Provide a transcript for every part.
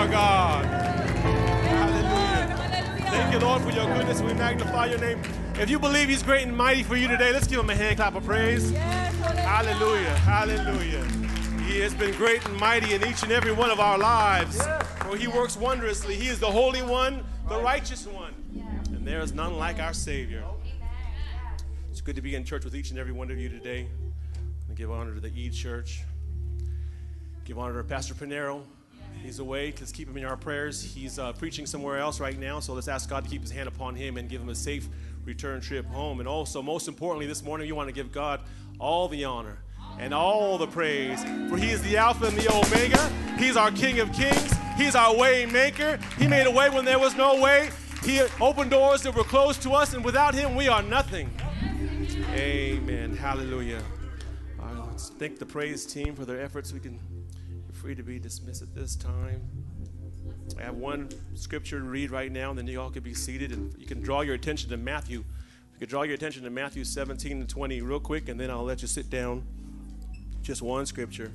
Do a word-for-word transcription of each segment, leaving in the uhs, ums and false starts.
our God. Hallelujah. Thank you, Lord, for your goodness. We magnify your name. If you believe he's great and mighty for you today, let's give him a hand clap of praise. Hallelujah. Hallelujah. He has been great and mighty in each and every one of our lives. For he works wondrously. He is the Holy One, the righteous one. And there is none like our Savior. It's good to be in church with each and every one of you today. I give honor to the E Church. Give honor to Pastor Pinero. He's away. Let's keep him in our prayers. He's uh, preaching somewhere else right now, so let's ask God to keep his hand upon him and give him a safe return trip home. And also, most importantly, this morning, you want to give God all the honor and all the praise, for he is the Alpha and the Omega. He's our King of Kings. He's our way maker. He made a way when there was no way. He opened doors that were closed to us, and without him, we are nothing. Amen. Hallelujah. All right, let's thank the praise team for their efforts. We can be free to be dismissed at this time. I have one scripture to read right now, and then you all can be seated, and you can draw your attention to Matthew. You can draw your attention to Matthew seventeen and twenty real quick, and then I'll let you sit down. Just one scripture.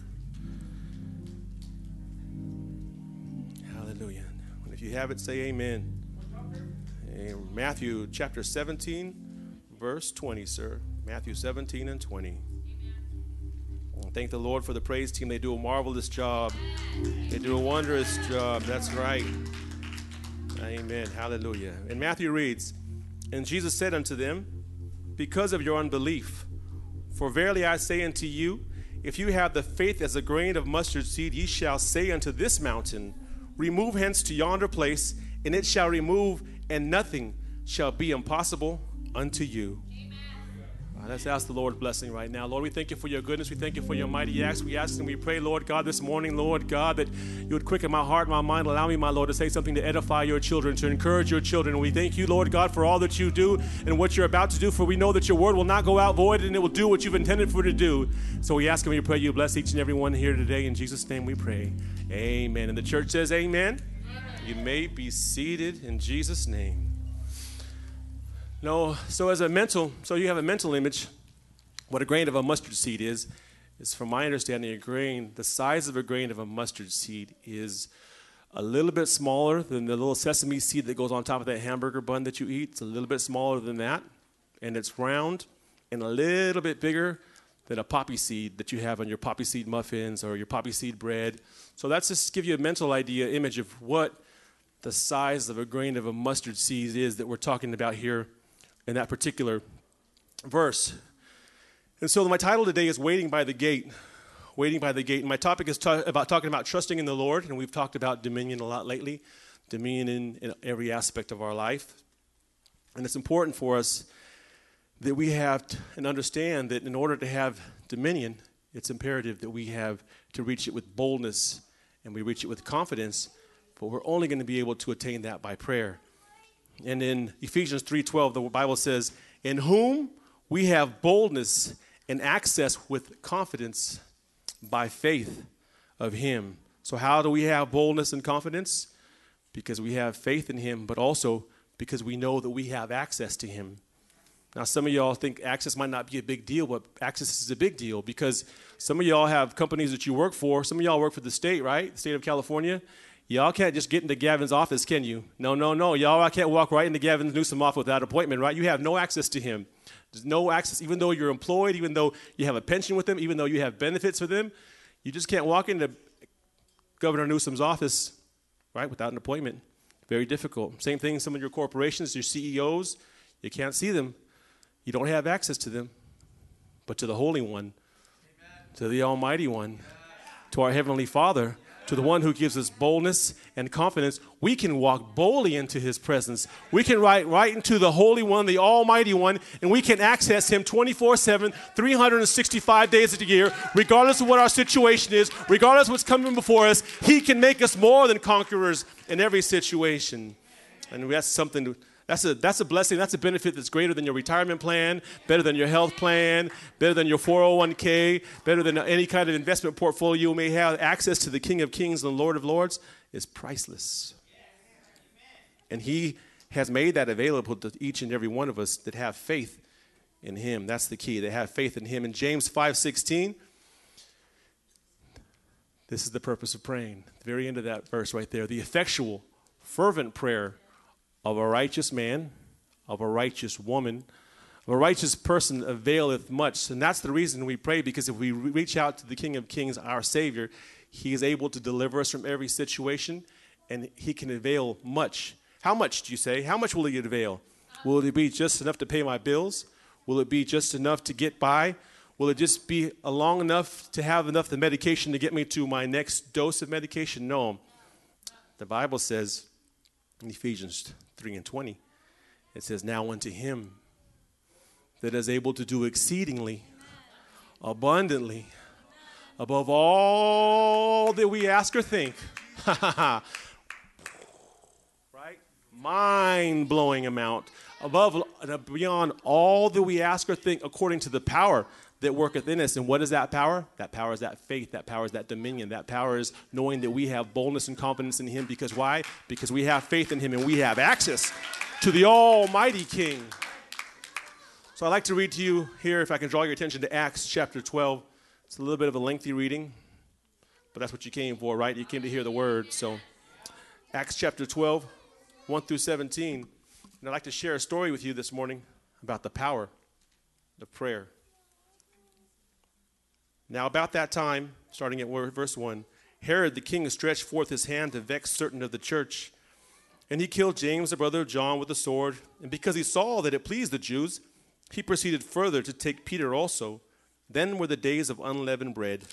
Hallelujah. And if you have it, say amen. And Matthew chapter seventeen, verse twenty, sir. Matthew seventeen and twenty. And thank the Lord for the praise team. They do a marvelous job. They do a wondrous job. That's right. Amen. Hallelujah. And Matthew reads, "And Jesus said unto them, because of your unbelief, for verily I say unto you, if you have the faith as a grain of mustard seed, ye shall say unto this mountain, remove hence to yonder place, and it shall remove, and nothing shall be impossible unto you." Uh, let's ask the Lord's blessing right now. Lord, we thank you for your goodness. We thank you for your mighty acts. We ask and we pray, Lord God, this morning, Lord God, that you would quicken my heart, my mind. Allow me, my Lord, to say something to edify your children, to encourage your children. And we thank you, Lord God, for all that you do and what you're about to do, for we know that your word will not go out void, and it will do what you've intended for it to do. So we ask and we pray you bless each and every one here today. In Jesus' name we pray. Amen. And the church says amen. You may be seated in Jesus' name. No, so as a mental, so you have a mental image, what a grain of a mustard seed is, is from my understanding, a grain, the size of a grain of a mustard seed is a little bit smaller than the little sesame seed that goes on top of that hamburger bun that you eat. It's a little bit smaller than that, and it's round and a little bit bigger than a poppy seed that you have on your poppy seed muffins or your poppy seed bread. So that's just to give you a mental idea, image of what the size of a grain of a mustard seed is that we're talking about here in that particular verse. And so my title today is Waiting by the Gate. Waiting by the Gate. And my topic is ta- about talking about trusting in the Lord. And we've talked about dominion a lot lately. Dominion in, in every aspect of our life. And it's important for us that we have to, and understand that in order to have dominion, it's imperative that we have to reach it with boldness and we reach it with confidence. But we're only going to be able to attain that by prayer. And in Ephesians three twelve, the Bible says, in whom we have boldness and access with confidence by faith of him. So how do we have boldness and confidence? Because we have faith in him, but also because we know that we have access to him. Now, some of y'all think access might not be a big deal, but access is a big deal because some of y'all have companies that you work for. Some of y'all work for the state, right? The state of California. Y'all can't just get into Gavin's office, can you? No, no, no. Y'all I can't walk right into Gavin Newsom office without appointment, right? You have no access to him. There's no access, even though you're employed, even though you have a pension with him, even though you have benefits with him. You just can't walk into Governor Newsom's office, right, without an appointment. Very difficult. Same thing, some of your corporations, your C E Os, you can't see them. You don't have access to them. But to the Holy One, amen, to the Almighty One, to our Heavenly Father, to the one who gives us boldness and confidence, we can walk boldly into his presence. We can write right into the Holy One, the Almighty One, and we can access him twenty-four seven, three hundred sixty-five days of the year, regardless of what our situation is, regardless of what's coming before us. He can make us more than conquerors in every situation. And that's something to That's a that's a blessing. That's a benefit that's greater than your retirement plan, better than your health plan, better than your four oh one k, better than any kind of investment portfolio you may have. Access to the King of Kings and the Lord of Lords is priceless. And he has made that available to each and every one of us that have faith in him. That's the key. They have faith in him. In James five sixteen, This is the purpose of praying. The very end of that verse right there. The effectual, fervent prayer of a righteous man, of a righteous woman, of a righteous person availeth much. And that's the reason we pray, because if we reach out to the King of Kings, our Savior, he is able to deliver us from every situation, and he can avail much. How much do you say? How much will he avail? Will it be just enough to pay my bills? Will it be just enough to get by? Will it just be long enough to have enough the medication to get me to my next dose of medication? No. The Bible says in Ephesians three and twenty, it says, now unto him that is able to do exceedingly, abundantly, above all that we ask or think. Right? Mind-blowing amount. Above and beyond all that we ask or think, according to the power that worketh in us. And what is that power? That power is that faith. That power is that dominion. That power is knowing that we have boldness and confidence in him. Because why? Because we have faith in him and we have access to the Almighty King. So I'd like to read to you here, if I can draw your attention to Acts chapter twelve. It's a little bit of a lengthy reading, but that's what you came for, right? You came to hear the word. So Acts chapter twelve, one through seventeen. And I'd like to share a story with you this morning about the power of prayer. Now about that time, starting at verse one, Herod the king stretched forth his hand to vex certain of the church. And he killed James, the brother of John, with a sword. And because he saw that it pleased the Jews, he proceeded further to take Peter also. Then were the days of unleavened bread.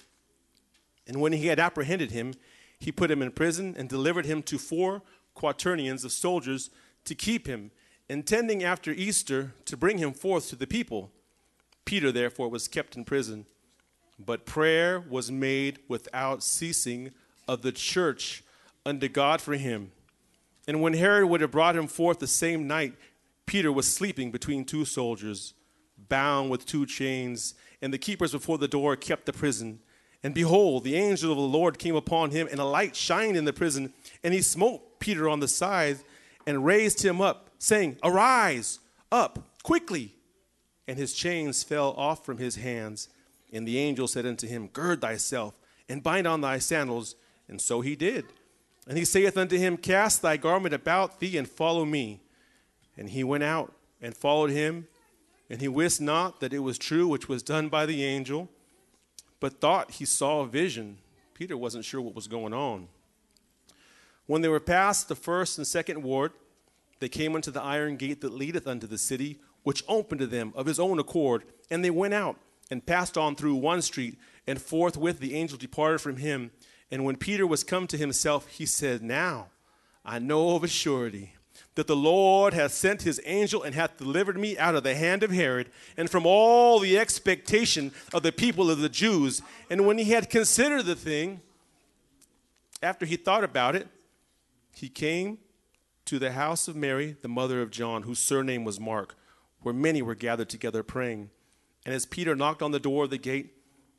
And when he had apprehended him, he put him in prison and delivered him to four quaternions of soldiers to keep him, intending after Easter to bring him forth to the people. Peter, therefore, was kept in prison. But prayer was made without ceasing of the church unto God for him. And when Herod would have brought him forth the same night, Peter was sleeping between two soldiers, bound with two chains, and the keepers before the door kept the prison. And behold, the angel of the Lord came upon him, and a light shined in the prison. And he smote Peter on the side and raised him up, saying, Arise, up, quickly. And his chains fell off from his hands. And the angel said unto him, Gird thyself, and bind on thy sandals. And so he did. And he saith unto him, Cast thy garment about thee, and follow me. And he went out and followed him. And he wist not that it was true which was done by the angel, but thought he saw a vision. Peter wasn't sure what was going on. When they were past the first and second ward, they came unto the iron gate that leadeth unto the city, which opened to them of his own accord. And they went out and passed on through one street, and forthwith the angel departed from him. And when Peter was come to himself, he said, Now I know of a surety that the Lord hath sent his angel and hath delivered me out of the hand of Herod and from all the expectation of the people of the Jews. And when he had considered the thing, after he thought about it, he came to the house of Mary, the mother of John, whose surname was Mark, where many were gathered together praying. And as Peter knocked on the door of the gate,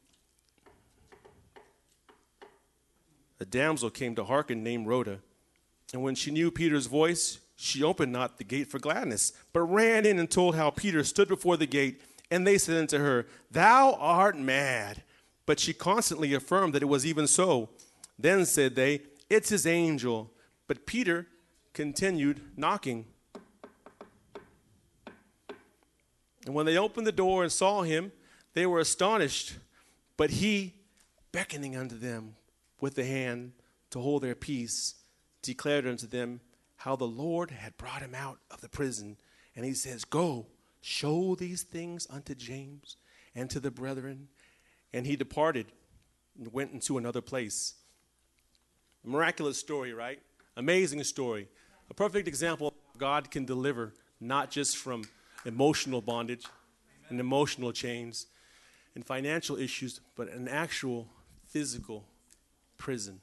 a damsel came to hearken named Rhoda. And when she knew Peter's voice, she opened not the gate for gladness, but ran in and told how Peter stood before the gate. And they said unto her, Thou art mad. But she constantly affirmed that it was even so. Then said they, It's his angel. But Peter continued knocking. And when they opened the door and saw him, they were astonished. But he, beckoning unto them with the hand to hold their peace, declared unto them how the Lord had brought him out of the prison. And he says, Go, show these things unto James and to the brethren. And he departed and went into another place. A miraculous story, right? Amazing story. A perfect example of how God can deliver, not just from emotional bondage and emotional chains and financial issues, but an actual physical prison.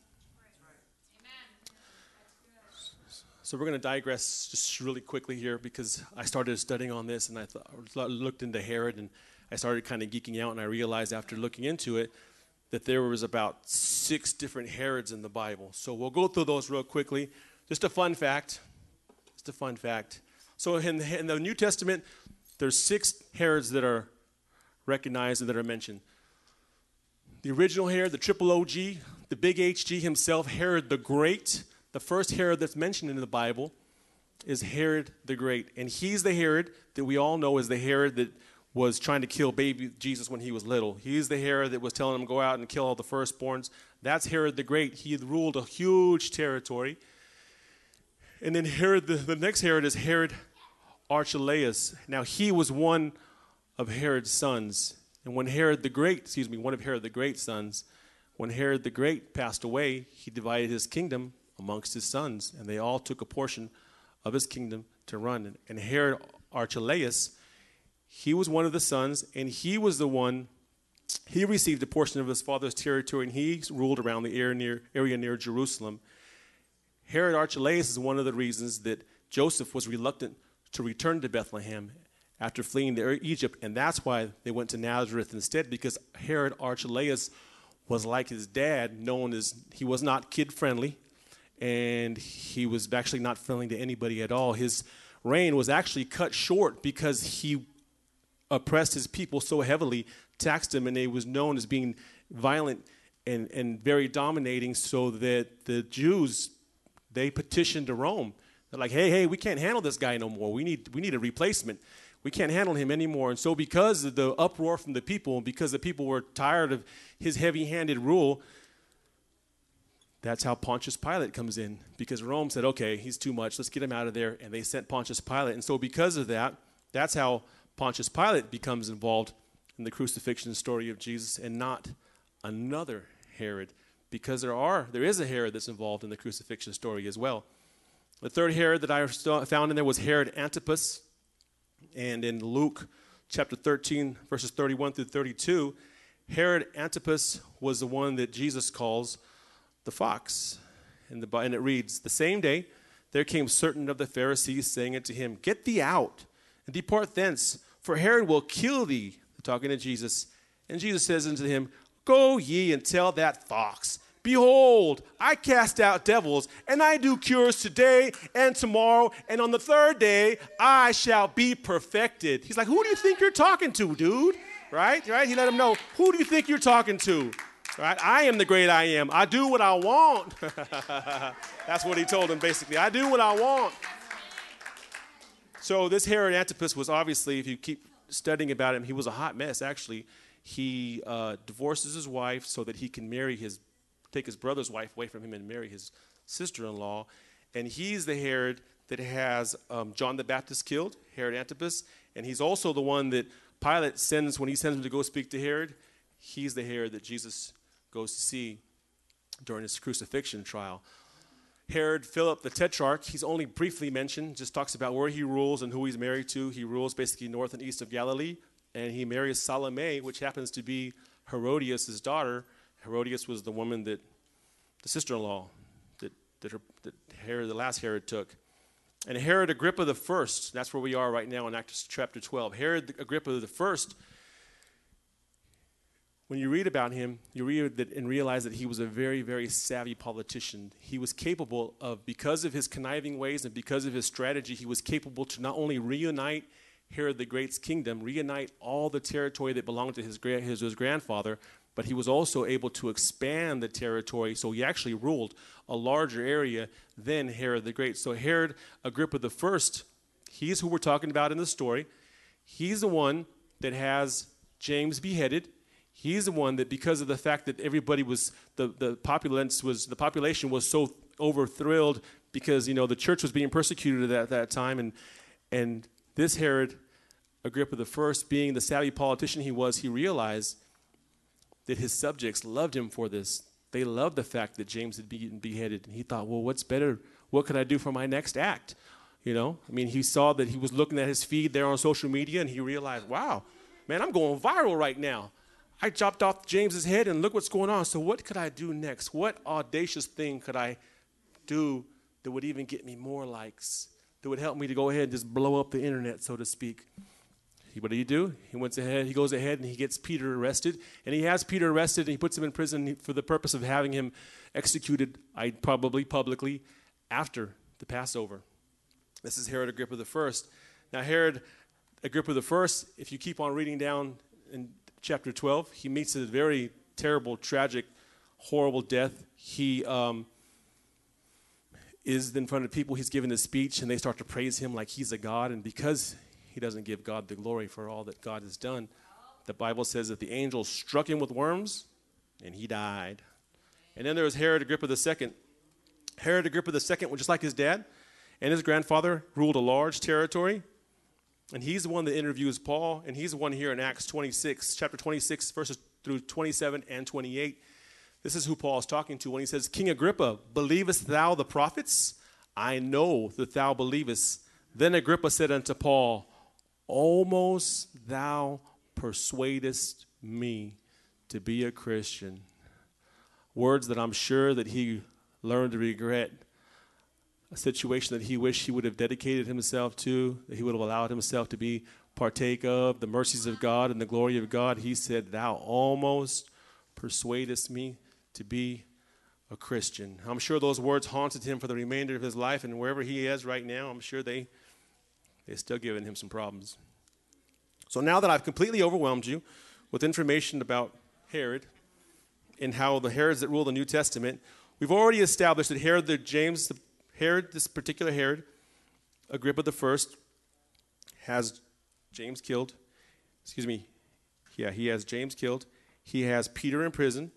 So we're going to digress just really quickly here, because I started studying on this and I thought, I looked into Herod, and I started kind of geeking out, and I realized after looking into it that there was about six different Herods in the Bible. So we'll go through those real quickly. Just a fun fact. Just a fun fact. So in the, in the New Testament, there's six Herods that are recognized and that are mentioned. The original Herod, the triple O G, the big H G himself, Herod the Great. The first Herod that's mentioned in the Bible is Herod the Great. And he's the Herod that we all know as the Herod that was trying to kill baby Jesus when he was little. He's the Herod that was telling him go out and kill all the firstborns. That's Herod the Great. He had ruled a huge territory. And then Herod, the, the next Herod is Herod Archelaus. Now he was one of Herod's sons. And when Herod the Great, excuse me, one of Herod the Great's sons, when Herod the Great passed away, he divided his kingdom amongst his sons. And they all took a portion of his kingdom to run. And Herod Archelaus, he was one of the sons, and he was the one, he received a portion of his father's territory, and he ruled around the area near, area near Jerusalem. Herod Archelaus is one of the reasons that Joseph was reluctant to return to Bethlehem after fleeing to Egypt, and that's why they went to Nazareth instead, because Herod Archelaus was like his dad, known as, he was not kid-friendly, and he was actually not friendly to anybody at all. His reign was actually cut short because he oppressed his people so heavily, taxed them, and he was known as being violent and, and very dominating, so that the Jews, they petitioned to Rome. They're like, hey, hey, we can't handle this guy no more. We need, we need a replacement. We can't handle him anymore. And so because of the uproar from the people, and because the people were tired of his heavy-handed rule, that's how Pontius Pilate comes in, because Rome said, okay, he's too much. Let's get him out of there. And they sent Pontius Pilate. And so because of that, that's how Pontius Pilate becomes involved in the crucifixion story of Jesus, and not another Herod, because there are there is a Herod that's involved in the crucifixion story as well. The third Herod that I found in there was Herod Antipas, and in Luke chapter thirteen, verses thirty-one through thirty-two, Herod Antipas was the one that Jesus calls the fox. And, the, and it reads, the same day there came certain of the Pharisees, saying unto him, get thee out, and depart thence, for Herod will kill thee. They're talking to Jesus. And Jesus says unto him, go ye and tell that fox, behold, I cast out devils, and I do cures today and tomorrow, and on the third day I shall be perfected. He's like, who do you think you're talking to, dude? Right? Right? He let him know, who do you think you're talking to? Right? I am the great I am. I do what I want. That's what he told him, basically. I do what I want. So this Herod Antipas was obviously, if you keep studying about him, he was a hot mess, actually. He uh, divorces his wife so that he can marry his, take his brother's wife away from him and marry his sister-in-law. And he's the Herod that has um, John the Baptist killed, Herod Antipas. And he's also the one that Pilate sends, when he sends him to go speak to Herod, he's the Herod that Jesus goes to see during his crucifixion trial. Herod Philip the Tetrarch, he's only briefly mentioned, just talks about where he rules and who he's married to. He rules basically north and east of Galilee, and he marries Salome, which happens to be Herodias' daughter. Herodias was the woman that, the sister-in-law, that, that, her, that Herod, the last Herod took. And Herod Agrippa the First, that's where we are right now in Acts chapter twelve. Herod Agrippa the First, when you read about him, you read that and realize that he was a very, very savvy politician. He was capable of, because of his conniving ways and because of his strategy, he was capable to not only reunite Herod the Great's kingdom, reunite all the territory that belonged to his, his, his grandfather, but he was also able to expand the territory, so he actually ruled a larger area than Herod the Great. So Herod Agrippa the First, he's who we're talking about in the story. He's the one that has James beheaded. He's the one that, because of the fact that everybody was, the, the populace was, the population was so over-thrilled because, you know, the church was being persecuted at that time, and and this Herod Agrippa the First, being the savvy politician he was, he realized that his subjects loved him for this. They loved the fact that James had been beheaded, and he thought, well, what's better? What could I do for my next act? You know, I mean, he saw that he was looking at his feed there on social media, and he realized, wow, man, I'm going viral right now. I chopped off James's head, and look what's going on. So what could I do next? What audacious thing could I do that would even get me more likes, that would help me to go ahead and just blow up the internet, so to speak? What did he do? He went ahead. He goes ahead and he gets Peter arrested, and he has Peter arrested, and he puts him in prison for the purpose of having him executed, I probably publicly, after the Passover. This is Herod Agrippa the First. Now, Herod Agrippa the First, if you keep on reading down in chapter twelve, he meets a very terrible, tragic horrible death. He um, is in front of people. He's giving a speech, and they start to praise him like he's a god. And because he doesn't give God the glory for all that God has done, the Bible says that the angel struck him with worms, and he died. And then there was Herod Agrippa the Second. Herod Agrippa the Second was just like his dad, and his grandfather ruled a large territory. And he's the one that interviews Paul, and he's the one here in Acts twenty-six, chapter twenty-six, verses through twenty-seven and twenty-eight. This is who Paul is talking to when he says, King Agrippa, believest thou the prophets? I know that thou believest. Then Agrippa said unto Paul, almost thou persuadest me to be a Christian. Words that I'm sure that he learned to regret. A situation that he wished he would have dedicated himself to, that he would have allowed himself to be partake of, the mercies of God and the glory of God. He said, thou almost persuadest me to be a Christian. I'm sure those words haunted him for the remainder of his life, and wherever he is right now, I'm sure they, they're still giving him some problems. So now that I've completely overwhelmed you with information about Herod and how the Herods that rule the New Testament, we've already established that Herod the James, the Herod, this particular Herod, Agrippa the First, has James killed. Excuse me. Yeah, he has James killed. He has Peter in prison.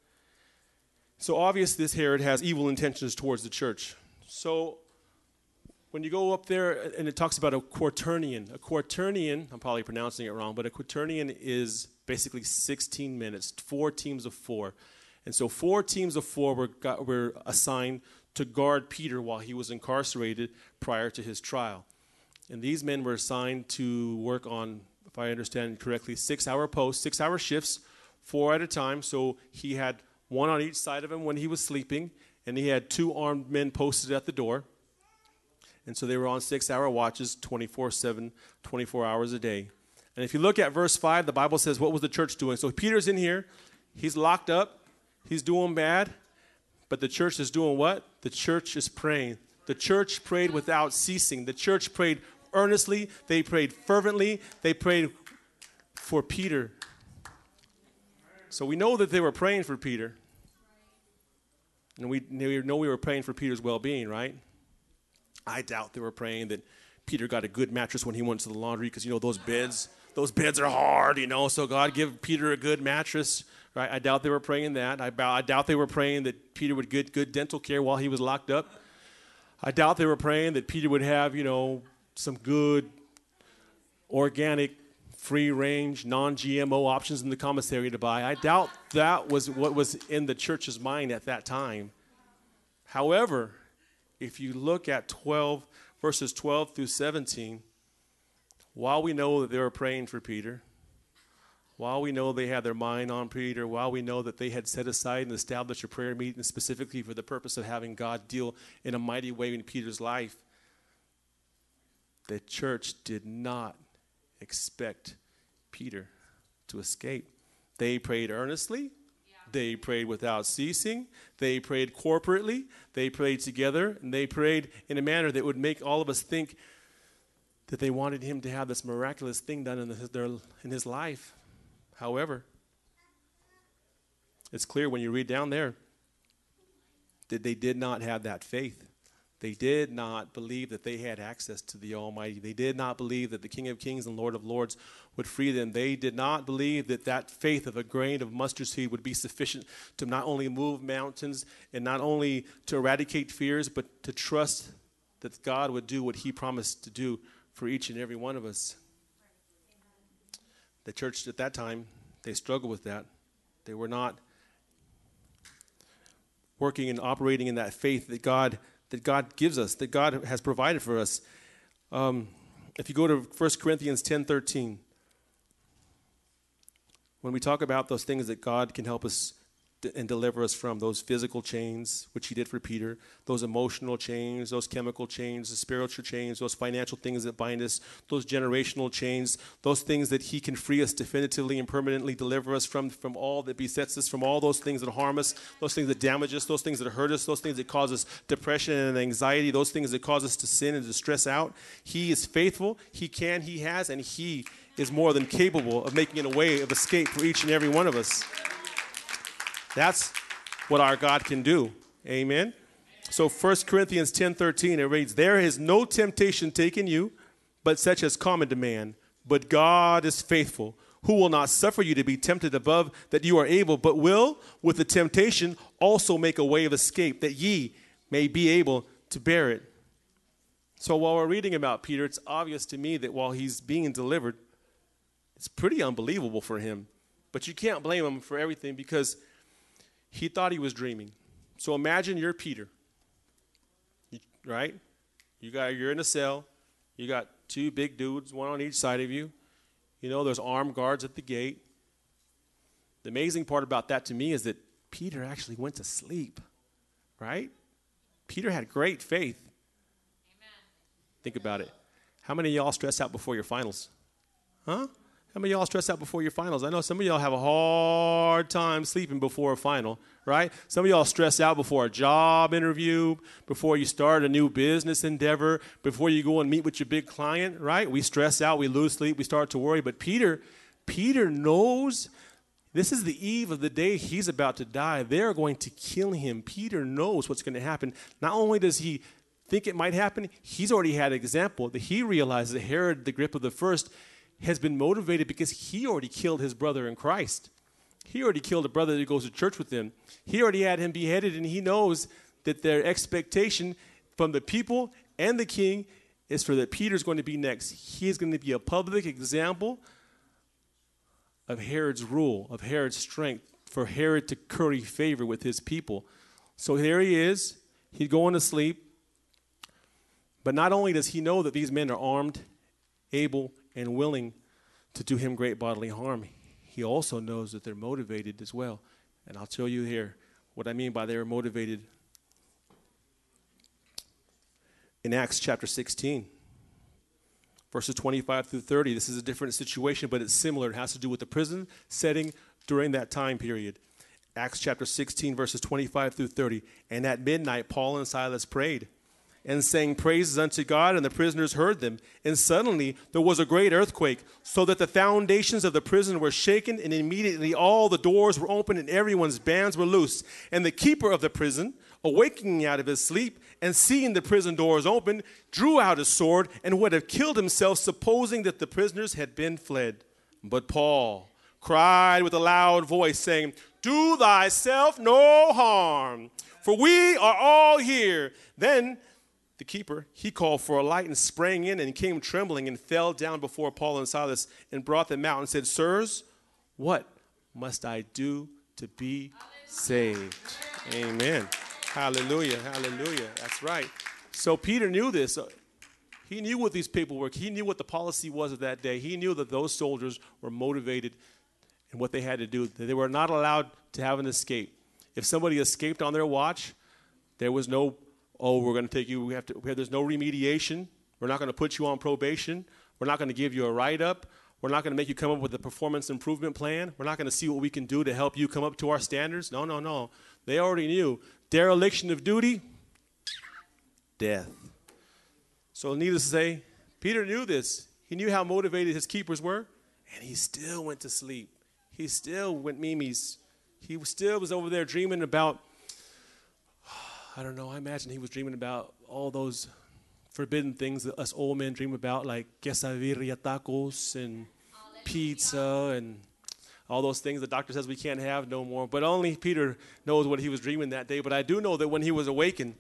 So obviously this Herod has evil intentions towards the church. So when you go up there and it talks about a quaternion, a quaternion, I'm probably pronouncing it wrong, but a quaternion is basically sixteen minutes, four teams of four. And so four teams of four were, got, were assigned to guard Peter while he was incarcerated prior to his trial. And these men were assigned to work on, if I understand correctly, six-hour posts, six-hour shifts, four at a time. So he had one on each side of him when he was sleeping, and he had two armed men posted at the door. And so they were on six-hour watches, twenty-four seven, twenty-four hours a day. And if you look at verse five, the Bible says, what was the church doing? So Peter's in here. He's locked up. He's doing bad. But the church is doing what? The church is praying. The church prayed without ceasing. The church prayed earnestly. They prayed fervently. They prayed for Peter. So we know that they were praying for Peter. And we know we were praying for Peter's well-being, right? I doubt they were praying that Peter got a good mattress when he went to the laundry, because, you know, those beds, those beds are hard, you know, so God give Peter a good mattress. Right? I doubt they were praying that. I, I doubt they were praying that Peter would get good dental care while he was locked up. I doubt they were praying that Peter would have, you know, some good, organic, free-range, non-G M O options in the commissary to buy. I doubt that was what was in the church's mind at that time. However, if you look at twelve, verses twelve through seventeen, while we know that they were praying for Peter, while we know they had their mind on Peter, while we know that they had set aside and established a prayer meeting specifically for the purpose of having God deal in a mighty way in Peter's life, the church did not expect Peter to escape. They prayed earnestly. Yeah. They prayed without ceasing. They prayed corporately. They prayed together. And they prayed in a manner that would make all of us think that they wanted him to have this miraculous thing done in, the, their, in his life. However, it's clear when you read down there that they did not have that faith. They did not believe that they had access to the Almighty. They did not believe that the King of Kings and Lord of Lords would free them. They did not believe that that faith of a grain of mustard seed would be sufficient to not only move mountains and not only to eradicate fears, but to trust that God would do what he promised to do for each and every one of us. The church at that time, they struggled with that. They were not working and operating in that faith that God that God gives us, that God has provided for us. Um, if you go to First Corinthians ten thirteen, when we talk about those things that God can help us and deliver us from, those physical chains, which he did for Peter, those emotional chains, those chemical chains, the spiritual chains, those financial things that bind us, those generational chains, those things that he can free us definitively and permanently, deliver us from, from all that besets us, from all those things that harm us, those things that damage us, those things that hurt us, those things that cause us depression and anxiety, those things that cause us to sin and to stress out. He is faithful, he can, he has, and he is more than capable of making a way of escape for each and every one of us. That's, what our God can do. Amen. So First Corinthians ten thirteen, it reads, there is no temptation taken you, but such as common to man. But God is faithful, who will not suffer you to be tempted above that you are able, but will, with the temptation, also make a way of escape, that ye may be able to bear it. So while we're reading about Peter, it's obvious to me that while he's being delivered, it's pretty unbelievable for him. But you can't blame him for everything because he thought he was dreaming. So imagine you're Peter, right? You got, you're in a cell. You got two big dudes, one on each side of you. You know, there's armed guards at the gate. The amazing part about that to me is that Peter actually went to sleep, right? Peter had great faith. Amen. Think about it. How many of y'all stress out before your finals? Huh? How many of y'all stress out before your finals? I know some of y'all have a hard time sleeping before a final, right? Some of y'all stress out before a job interview, before you start a new business endeavor, before you go and meet with your big client, right? We stress out, we lose sleep, we start to worry. But Peter, Peter knows this is the eve of the day he's about to die. They're going to kill him. Peter knows what's going to happen. Not only does he think it might happen, he's already had an example that he realizes that Herod, the Agrippa the First, has been motivated because he already killed his brother in Christ. He already killed a brother that goes to church with him. He already had him beheaded, and he knows that their expectation from the people and the king is for that Peter's going to be next. He is going to be a public example of Herod's rule, of Herod's strength, for Herod to curry favor with his people. So here he is. He's going to sleep. But not only does he know that these men are armed, able, and willing to do him great bodily harm, he also knows that they're motivated as well. And I'll tell you here what I mean by they're motivated. In Acts chapter sixteen, verses twenty-five through thirty, this is a different situation, but it's similar. It has to do with the prison setting during that time period. Acts chapter sixteen, verses twenty-five through thirty. And at midnight, Paul and Silas prayed and sang praises unto God, and the prisoners heard them. And suddenly there was a great earthquake, so that the foundations of the prison were shaken, and immediately all the doors were opened, and everyone's bands were loosed. And the keeper of the prison, awaking out of his sleep, and seeing the prison doors open, drew out his sword, and would have killed himself, supposing that the prisoners had been fled. But Paul cried with a loud voice, saying, do thyself no harm, for we are all here. Then the keeper, he called for a light and sprang in and came trembling and fell down before Paul and Silas and brought them out and said, sirs, what must I do to be saved? Amen. Hallelujah. Hallelujah. That's right. So Peter knew this. He knew what these people were. He knew what the policy was of that day. He knew that those soldiers were motivated in what they had to do. They were not allowed to have an escape. If somebody escaped on their watch, there was no oh, we're going to take you, we have to, there's no remediation. We're not going to put you on probation. We're not going to give you a write-up. We're not going to make you come up with a performance improvement plan. We're not going to see what we can do to help you come up to our standards. No, no, no. They already knew. Dereliction of duty, death. So needless to say, Peter knew this. He knew how motivated his keepers were, and he still went to sleep. He still went memes. He still was over there dreaming about, I don't know, I imagine he was dreaming about all those forbidden things that us old men dream about, like quesadilla tacos and pizza and all those things the doctor says we can't have no more. But only Peter knows what he was dreaming that day. But I do know that when he was awakened,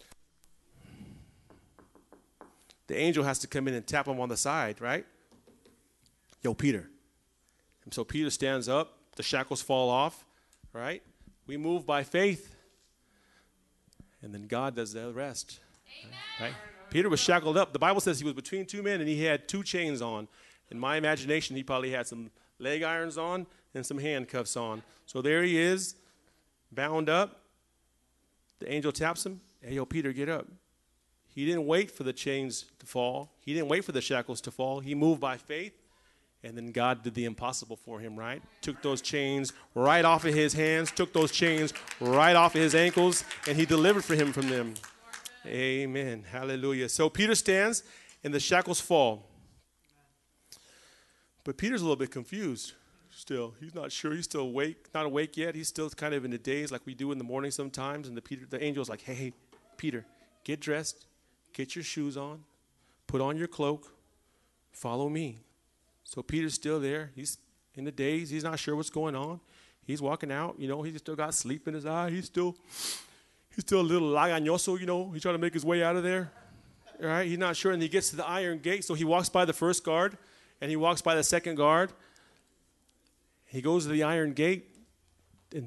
the angel has to come in and tap him on the side, right? Yo, Peter. And so Peter stands up. The shackles fall off, right? We move by faith. And then God does the rest. Amen. Right? Peter was shackled up. The Bible says he was between two men and he had two chains on. In my imagination, he probably had some leg irons on and some handcuffs on. So there he is, bound up. The angel taps him. Hey, yo, Peter, get up. He didn't wait for the chains to fall. He didn't wait for the shackles to fall. He moved by faith. And then God did the impossible for him, right? Took those chains right off of his hands, took those chains right off of his ankles, and he delivered for him from them. Amen. Hallelujah. So Peter stands, and the shackles fall. But Peter's a little bit confused. still. He's not sure. He's still awake, not awake yet. He's still kind of in a daze like we do in the morning sometimes. And the Peter, the angel's like, hey, hey, Peter, get dressed, get your shoes on, put on your cloak, follow me. So Peter's still there. He's in the daze. He's not sure what's going on. He's walking out. You know, he's still got sleep in his eye. He's still, he's still a little lagañoso, you know. He's trying to make his way out of there. All right, he's not sure. And he gets to the iron gate. So he walks by the first guard, and he walks by the second guard. He goes to the iron gate, and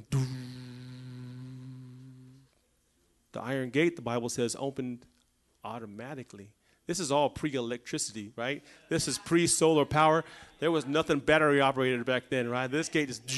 the iron gate, the Bible says, opened automatically. This is all pre-electricity, right? This is pre-solar power. There was nothing battery operated back then, right? This gate just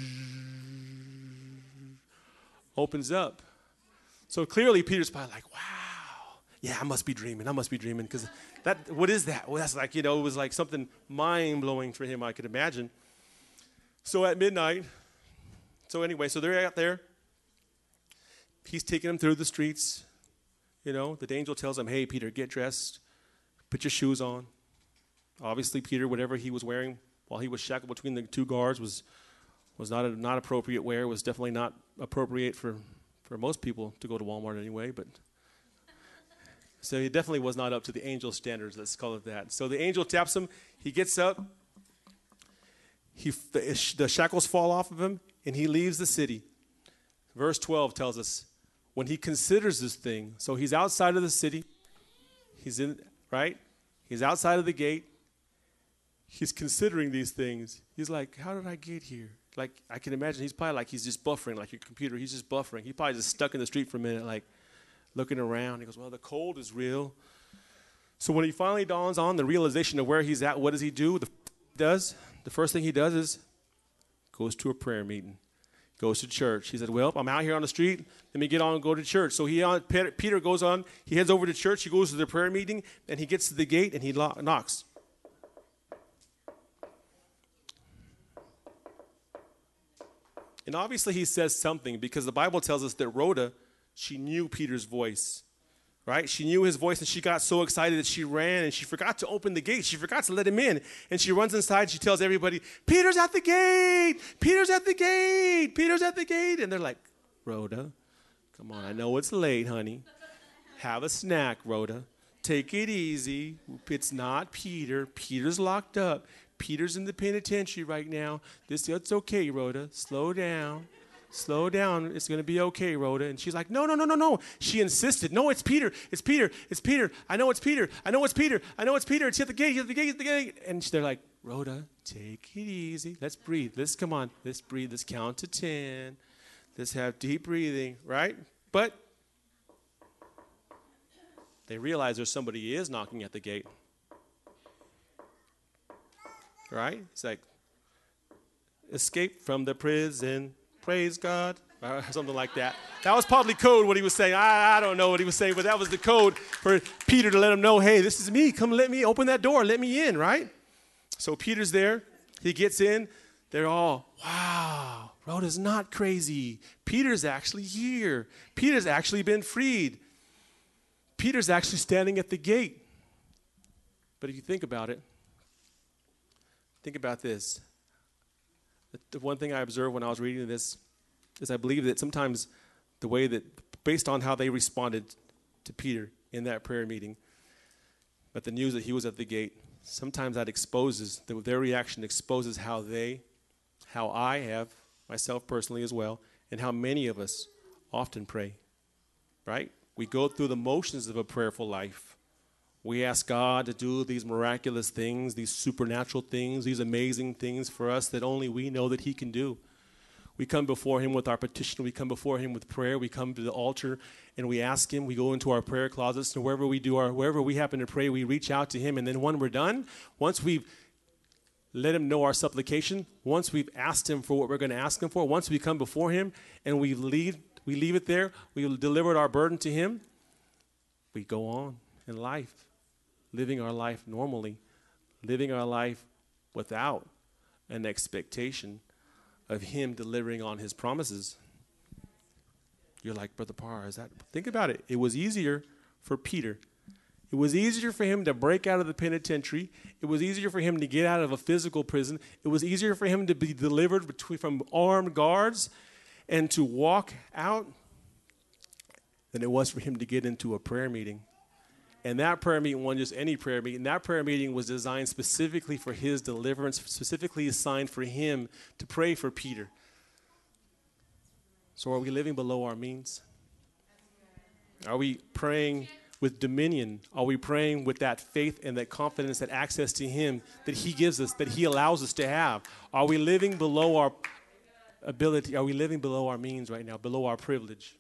opens up. So clearly Peter's probably like, wow, yeah, I must be dreaming. I must be dreaming. Because that, what is that? Well, that's like, you know, it was like something mind-blowing for him, I could imagine. So at midnight, so anyway, so they're out there. He's taking them through the streets. You know, the angel tells him, hey, Peter, get dressed. Put your shoes on. Obviously, Peter, whatever he was wearing while he was shackled between the two guards was was not a, not appropriate wear. Was definitely not appropriate for, for most people to go to Walmart anyway. But so he definitely was not up to the angel standards. Let's call it that. So the angel taps him. He gets up. He the, the shackles fall off of him, and he leaves the city. Verse twelve tells us, when he considers this thing, so he's outside of the city, he's in, right? He's outside of the gate. He's considering these things. He's like, how did I get here? Like, I can imagine he's probably like, he's just buffering, like your computer. He's just buffering. He probably just stuck in the street for a minute, like looking around. He goes, well, the cold is real. So when he finally dawns on the realization of where he's at, what does he do? The does the first thing he does is goes to a prayer meeting. Goes to church. He said, well, I'm out here on the street. Let me get on and go to church. So he on, Peter goes on. He heads over to church. He goes to the prayer meeting, and he gets to the gate, and he lo- knocks. And obviously he says something because the Bible tells us that Rhoda, she knew Peter's voice. Right? She knew his voice, and she got so excited that she ran, and she forgot to open the gate. She forgot to let him in. And she runs inside, and she tells everybody, Peter's at the gate! Peter's at the gate! Peter's at the gate! And they're like, Rhoda, come on, I know it's late, honey. Have a snack, Rhoda. Take it easy. It's not Peter. Peter's locked up. Peter's in the penitentiary right now. This, it's okay, Rhoda. Slow down. Slow down. It's going to be okay, Rhoda. And she's like, no, no, no, no, no. She insisted. No, it's Peter. It's Peter. It's Peter. I know it's Peter. I know it's Peter. I know it's Peter. It's at the gate. It's at the gate. It's at the gate. And they're like, Rhoda, take it easy. Let's breathe. Let's, come on. Let's breathe. Let's count to ten. Let's have deep breathing, right? But they realize there's somebody is knocking at the gate. Right? It's like, escape from the prison. Praise God, or something like that. That was probably code what he was saying. I, I don't know what he was saying, but that was the code for Peter to let him know, hey, this is me. Come let me open that door. Let me in, right? So Peter's there. He gets in. They're all, wow, Rhoda's not crazy. Peter's actually here. Peter's actually been freed. Peter's actually standing at the gate. But if you think about it, think about this. The one thing I observed when I was reading this is I believe that sometimes the way that, based on how they responded to Peter in that prayer meeting, but the news that he was at the gate, sometimes that exposes, their reaction exposes how they, how I have, myself personally as well, and how many of us often pray, right? We go through the motions of a prayerful life. We ask God to do these miraculous things, these supernatural things, these amazing things for us that only we know that he can do. We come before him with our petition. We come before him with prayer. We come to the altar and we ask him. We go into our prayer closets, and wherever we do our, wherever we happen to pray, we reach out to him. And then when we're done, once we've let him know our supplication, once we've asked him for what we're going to ask him for, once we come before him and we leave, we leave it there, we delivered our burden to him, we go on in life. Living our life normally, living our life without an expectation of him delivering on his promises. You're like, Brother Parr, is that? Think about it. It was easier for Peter. It was easier for him to break out of the penitentiary. It was easier for him to get out of a physical prison. It was easier for him to be delivered between, from armed guards and to walk out than it was for him to get into a prayer meeting. And that prayer meeting wasn't just any prayer meeting. That prayer meeting was designed specifically for his deliverance, specifically assigned for him to pray for Peter. So are we living below our means? Are we praying with dominion? Are we praying with that faith and that confidence, that access to him that he gives us, that he allows us to have? Are we living below our ability? Are we living below our means right now, below our privilege?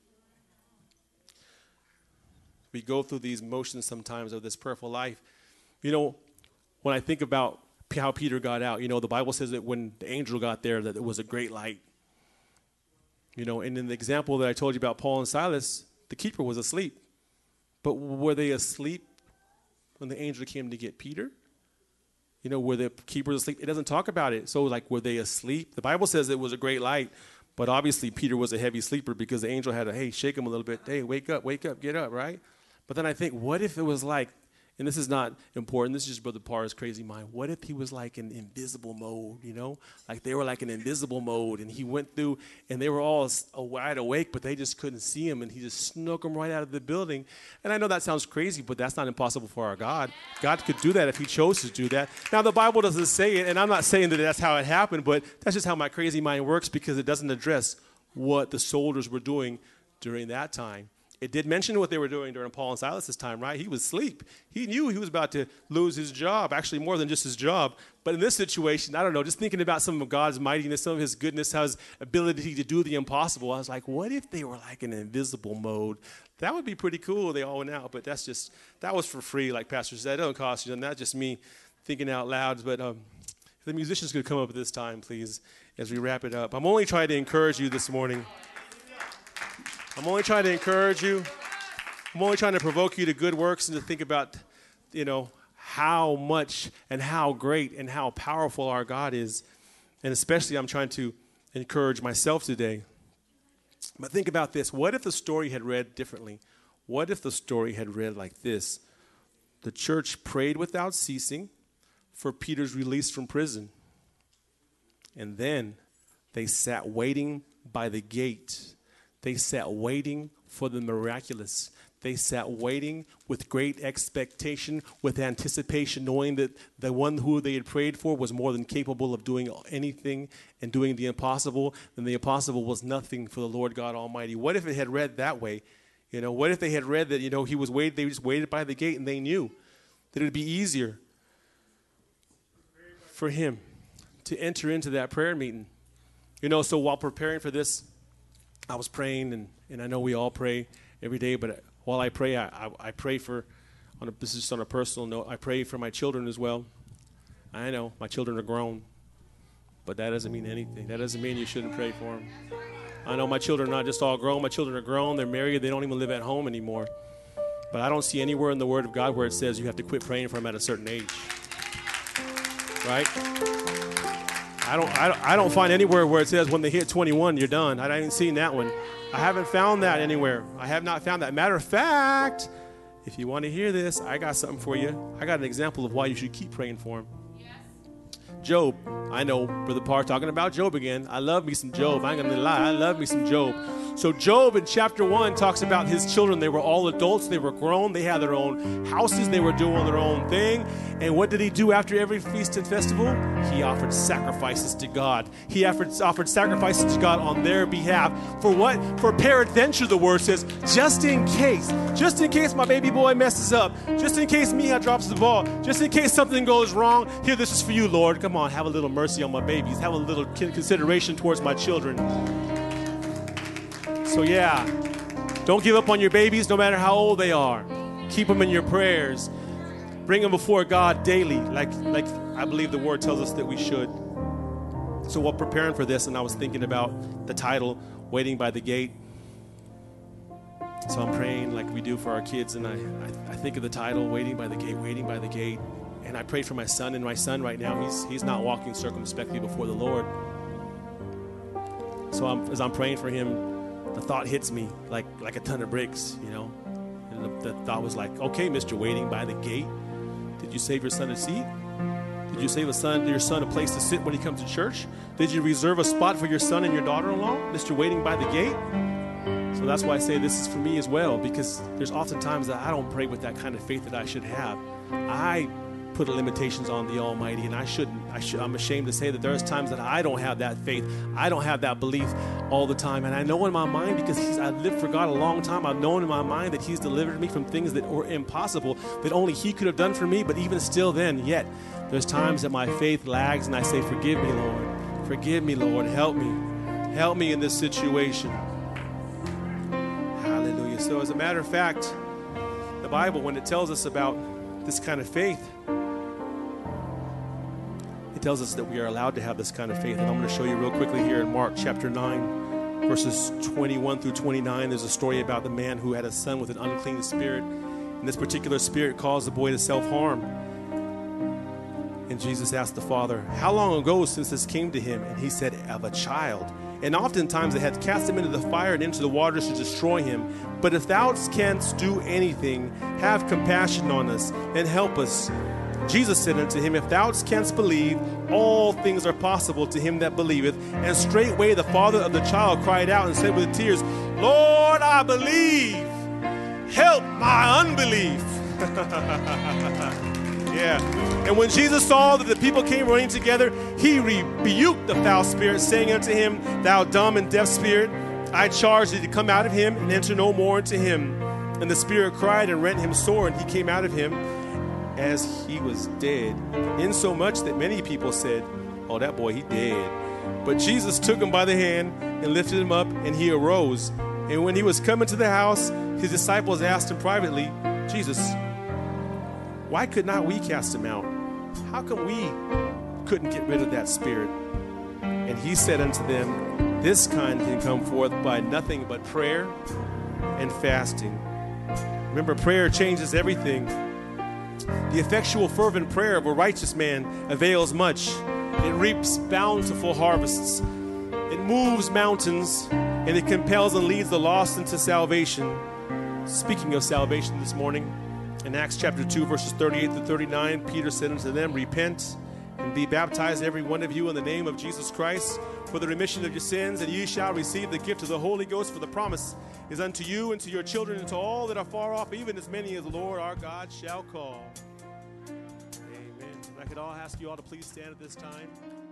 We go through these motions sometimes of this prayerful life. You know, when I think about how Peter got out, you know, the Bible says that when the angel got there, that it was a great light. You know, and in the example that I told you about Paul and Silas, the keeper was asleep. But were they asleep when the angel came to get Peter? You know, were the keepers asleep? It doesn't talk about it. So, like, were they asleep? The Bible says it was a great light. But obviously, Peter was a heavy sleeper because the angel had to, hey, shake him a little bit. Hey, wake up, wake up, get up, right? But then I think, what if it was like, and this is not important, this is just Brother Parr's crazy mind. What if he was like in invisible mode, you know? Like they were like in invisible mode, and he went through, and they were all wide awake, but they just couldn't see him, and he just snuck them right out of the building. And I know that sounds crazy, but that's not impossible for our God. God could do that if he chose to do that. Now, the Bible doesn't say it, and I'm not saying that that's how it happened, but that's just how my crazy mind works because it doesn't address what the soldiers were doing during that time. It did mention what they were doing during Paul and Silas' time, right? He was asleep. He knew he was about to lose his job, actually more than just his job. But in this situation, I don't know, just thinking about some of God's mightiness, some of his goodness, his ability to do the impossible, I was like, what if they were like in invisible mode? That would be pretty cool. They all went out, but that's just, that was for free, like Pastor said. That doesn't cost you, and that's just me thinking out loud. But um, if the musicians could come up at this time, please, as we wrap it up. I'm only trying to encourage you this morning. I'm only trying to encourage you. I'm only trying to provoke you to good works and to think about, you know, how much and how great and how powerful our God is. And especially I'm trying to encourage myself today. But think about this. What if the story had read differently? What if the story had read like this? The church prayed without ceasing for Peter's release from prison. And then they sat waiting by the gate. They sat waiting for the miraculous. They sat waiting with great expectation, with anticipation, knowing that the one who they had prayed for was more than capable of doing anything and doing the impossible. And the impossible was nothing for the Lord God Almighty. What if it had read that way? You know, what if they had read that, you know, he was waiting, they just waited by the gate and they knew that it would be easier for him to enter into that prayer meeting. You know, so while preparing for this, I was praying, and, and I know we all pray every day, but while I pray, I, I, I pray for, on a, this is just on a personal note, I pray for my children as well. I know, my children are grown, but that doesn't mean anything. That doesn't mean you shouldn't pray for them. I know my children are not just all grown. My children are grown. They're married. They don't even live at home anymore. But I don't see anywhere in the Word of God where it says you have to quit praying for them at a certain age. Right? I don't, I don't I don't find anywhere where it says when they hit twenty-one, you're done. I haven't seen that one. I haven't found that anywhere. I have not found that. Matter of fact, if you want to hear this, I got something for you. I got an example of why you should keep praying for him. Yes. Job. I know, Brother Parr talking about Job again. I love me some Job. I ain't going to lie. I love me some Job. So Job in chapter one talks about his children. They were all adults. They were grown. They had their own houses. They were doing their own thing. And what did he do after every feast and festival? He offered sacrifices to God. He offered, offered sacrifices to God on their behalf. For what? For peradventure, the word says, just in case. Just in case my baby boy messes up. Just in case Mia drops the ball. Just in case something goes wrong. Here, this is for you, Lord. Come on, have a little mercy on my babies. Have a little consideration towards my children. So yeah, don't give up on your babies no matter how old they are. Keep them in your prayers. Bring them before God daily, like, like I believe the Word tells us that we should. So while preparing for this, and I was thinking about the title, Waiting by the Gate. So I'm praying like we do for our kids, and I, I, I think of the title, Waiting by the Gate, Waiting by the Gate. And I prayed for my son, and my son right now, he's he's not walking circumspectly before the Lord. So I'm, as I'm praying for him, the thought hits me like like a ton of bricks, you know. And the, the thought was like, okay, Mister Waiting by the gate, did you save your son a seat? Did you save a son, your son a place to sit when he comes to church? Did you reserve a spot for your son and your daughter-in-law, Mister Waiting by the gate? So that's why I say this is for me as well, because there's oftentimes that I don't pray with that kind of faith that I should have. I put limitations on the Almighty, and I shouldn't. I should, I'm ashamed to say that there's times that I don't have that faith. I don't have that belief all the time. And I know in my mind, because he's, I've lived for God a long time, I've known in my mind that he's delivered me from things that were impossible, that only he could have done for me. But even still then, yet, there's times that my faith lags, and I say, forgive me, Lord. Forgive me, Lord. Help me. Help me in this situation. Hallelujah. So as a matter of fact, the Bible, when it tells us about this kind of faith, it tells us that we are allowed to have this kind of faith. And I'm going to show you real quickly here in Mark chapter nine, verses twenty-one through twenty-nine. There's a story about the man who had a son with an unclean spirit. And this particular spirit caused the boy to self-harm. And Jesus asked the father, how long ago since this came to him? And he said, of a child. And oftentimes they had cast him into the fire and into the waters to destroy him. But if thou canst do anything, have compassion on us and help us. Jesus said unto him, if thou canst believe, all things are possible to him that believeth. And straightway the father of the child cried out and said with tears, Lord, I believe. Help my unbelief. Yeah. And when Jesus saw that the people came running together, he rebuked the foul spirit, saying unto him, thou dumb and deaf spirit, I charge thee to come out of him and enter no more into him. And the spirit cried and rent him sore, and he came out of him as he was dead, insomuch that many people said, oh, that boy, he dead. But Jesus took him by the hand and lifted him up, and he arose. And when he was coming to the house, his disciples asked him privately, Jesus, why could not we cast him out? How come we couldn't get rid of that spirit? And he said unto them, this kind can come forth by nothing but prayer and fasting. Remember, prayer changes everything. The effectual fervent prayer of a righteous man avails much. It reaps bountiful harvests. It moves mountains, and it compels and leads the lost into salvation. Speaking of salvation this morning, in Acts chapter two, verses thirty-eight to thirty-nine, Peter said unto them, repent and be baptized every one of you in the name of Jesus Christ for the remission of your sins, and ye shall receive the gift of the Holy Ghost, for the promise is unto you and to your children and to all that are far off, even as many as the Lord our God shall call. Amen. If I could all ask you all to please stand at this time.